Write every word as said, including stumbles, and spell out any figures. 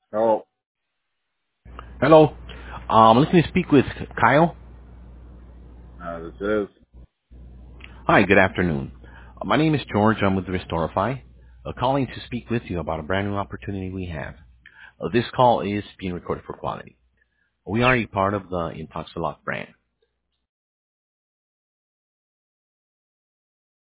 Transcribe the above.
Oh, Hello. Um, I'm looking to speak with Kyle. uh, this is. Hi, good afternoon. Uh, my name is George. I'm with Restorify, uh, calling to speak with you about a brand new opportunity we have. Uh, this call is being recorded for quality. We are a part of the Intoxilot brand.